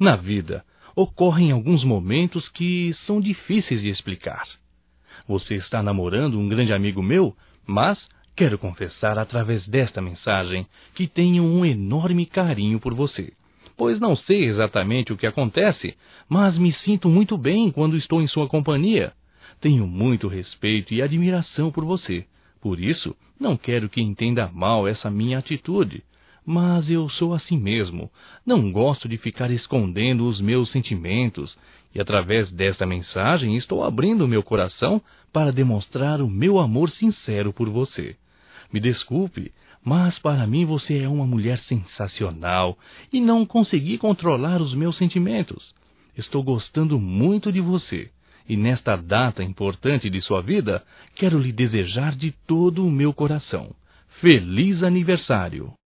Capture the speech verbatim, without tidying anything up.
Na vida, ocorrem alguns momentos que são difíceis de explicar. Você está namorando um grande amigo meu, mas quero confessar através desta mensagem que tenho um enorme carinho por você. Pois não sei exatamente o que acontece, mas me sinto muito bem quando estou em sua companhia. Tenho muito respeito e admiração por você. Por isso, não quero que entenda mal essa minha atitude. Mas eu sou assim mesmo. Não gosto de ficar escondendo os meus sentimentos. E através desta mensagem estou abrindo meu coração para demonstrar o meu amor sincero por você. Me desculpe, mas para mim você é uma mulher sensacional e não consegui controlar os meus sentimentos. Estou gostando muito de você e nesta data importante de sua vida, quero lhe desejar de todo o meu coração. Feliz aniversário!